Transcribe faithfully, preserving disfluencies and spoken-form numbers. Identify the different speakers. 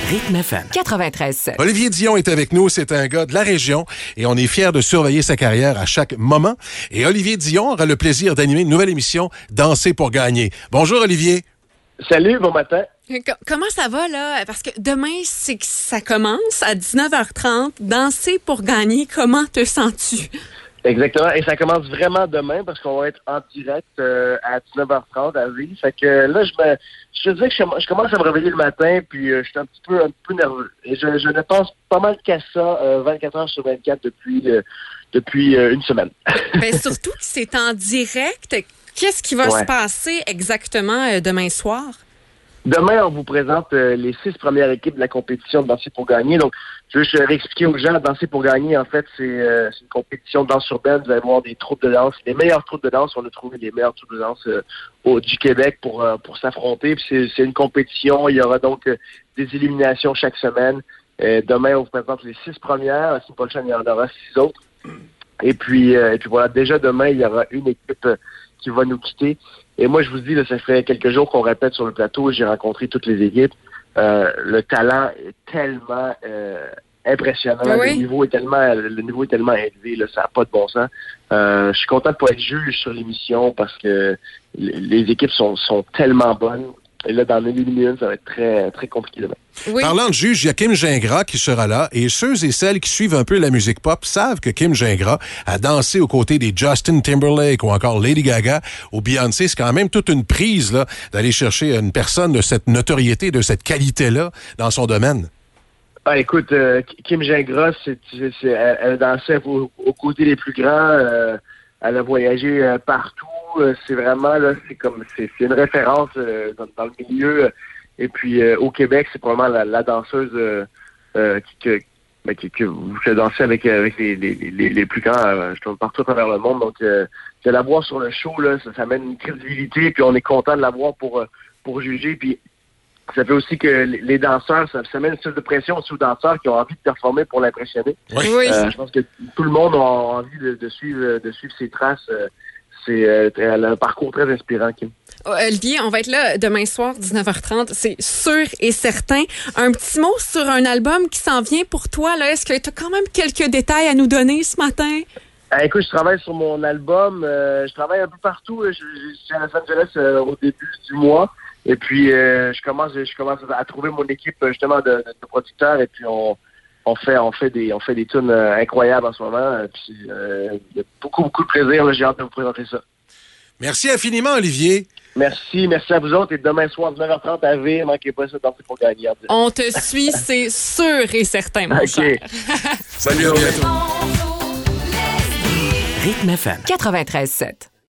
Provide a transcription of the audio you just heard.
Speaker 1: Rythme F M quatre-vingt-treize sept.
Speaker 2: Olivier Dion est avec nous, c'est un gars de la région et on est fiers de surveiller sa carrière à chaque moment. Et Olivier Dion aura le plaisir d'animer une nouvelle émission Danser pour gagner. Bonjour Olivier.
Speaker 3: Salut, bon matin.
Speaker 4: Comment ça va, là? Parce que demain, c'est que ça commence à dix-neuf heures trente. Danser pour gagner, comment te sens-tu?
Speaker 3: Exactement. Et ça commence vraiment demain parce qu'on va être en direct euh, à dix-neuf heures trente à Ville. Fait que là, je me, je te dis que je, je commence à me réveiller le matin, puis euh, je suis un petit peu, un peu nerveux. Et je, je ne pense pas mal qu'à ça euh, vingt-quatre heures sur vingt-quatre depuis, euh, depuis euh, une semaine.
Speaker 4: Bien, surtout que c'est en direct. Qu'est-ce qui va
Speaker 3: Ouais.
Speaker 4: se passer exactement euh, demain soir?
Speaker 3: Demain, on vous présente euh, les six premières équipes de la compétition de Danser pour gagner. Donc, je veux juste réexpliquer aux gens, Danser pour gagner, en fait, c'est, euh, c'est une compétition de danse urbaine. Vous allez voir des troupes de danse, les meilleures troupes de danse. On a trouvé les meilleures troupes de danse euh, au, du Québec pour, euh, pour s'affronter. Puis c'est, c'est une compétition. Il y aura donc euh, des éliminations chaque semaine. Euh, demain, on vous présente les six premières. La semaine prochaine, il y en aura six autres. Et puis, euh, et puis voilà, déjà demain, il y aura une équipe euh, qui va nous quitter. Et moi, je vous dis, là, ça fait quelques jours qu'on répète sur le plateau, j'ai rencontré toutes les équipes. Euh, le talent est tellement euh, impressionnant.
Speaker 4: Oui.
Speaker 3: Le niveau est tellement, le niveau est tellement élevé, là, ça n'a pas de bon sens. Euh, je suis content de pas être juge sur l'émission parce que les, les équipes sont, sont tellement bonnes. Et là, dans l'éliminer une, ça va être très, très compliqué demain.
Speaker 4: Oui.
Speaker 2: Parlant de juge, il y a Kim Gingras qui sera là et ceux et celles qui suivent un peu la musique pop savent que Kim Gingras a dansé aux côtés des Justin Timberlake ou encore Lady Gaga ou Beyoncé. C'est quand même toute une prise là, d'aller chercher une personne de cette notoriété, de cette qualité-là dans son domaine.
Speaker 3: Ah, écoute, euh, Kim Gingras, c'est, c'est, c'est, elle, elle dansait aux, aux côtés les plus grands. Euh, elle a voyagé euh, partout. Euh, c'est vraiment, là, c'est comme, c'est, c'est une référence euh, dans, dans le milieu. Et puis, euh, au Québec, c'est probablement la, la danseuse euh, euh, qui, que, ben, qui, que vous faites danser avec, avec les, les, les, les plus grands, euh, je trouve, partout à travers le monde. Donc, euh, de la voir sur le show, là, ça, ça amène une crédibilité. Puis, on est content de la voir pour, pour juger. Puis, ça fait aussi que les danseurs, ça, ça met une sorte de pression aussi aux danseurs qui ont envie de performer pour l'impressionner.
Speaker 2: Oui.
Speaker 4: Oui.
Speaker 3: Euh, je pense que tout le monde a envie de, de suivre de suivre ses traces. Euh, c'est euh, elle a un parcours très inspirant, Kim.
Speaker 4: Olivier, on va être là demain soir, dix-neuf heures trente, c'est sûr et certain. Un petit mot sur un album qui s'en vient pour toi, là. Est-ce que tu as quand même quelques détails à nous donner ce matin?
Speaker 3: Euh, écoute, je travaille sur mon album. Euh, je travaille un peu partout. Je, je, je suis à Los Angeles euh, au début du mois. Et puis, euh, je commence je commence à trouver mon équipe justement de, de, de producteurs. Et puis, on, on fait on fait des on fait des tunes euh, incroyables en ce moment. Puis, euh, il y a beaucoup, beaucoup de plaisir. Là, j'ai hâte de vous présenter ça.
Speaker 2: Merci infiniment, Olivier.
Speaker 3: Merci, merci à vous autres. Et demain soir, dix-neuf heures trente à V, manquez pas ça, Danser pour gagner.
Speaker 4: On te suit, c'est sûr et certain, mon
Speaker 3: OK.
Speaker 4: cher.
Speaker 2: Salut, à bientôt.
Speaker 1: Rythme F M quatre-vingt-treize sept.